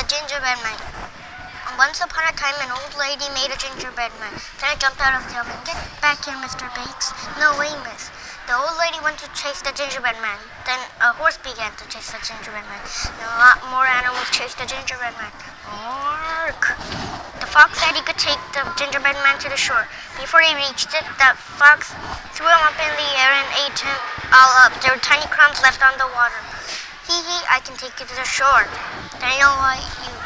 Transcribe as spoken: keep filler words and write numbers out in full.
The gingerbread man. Once upon a time, an old lady made a gingerbread man. Then I jumped out of the oven. Get back here, Mister Bakes. No way, miss. The old lady went to chase the gingerbread man. Then a horse began to chase the gingerbread man. And a lot more animals chased the gingerbread man. Ark! The fox said he could take the gingerbread man to the shore. Before he reached it, the fox threw him up in the air and ate him all up. There were tiny crumbs left on the water. Hee hee, I can take you to the shore. Then I know why you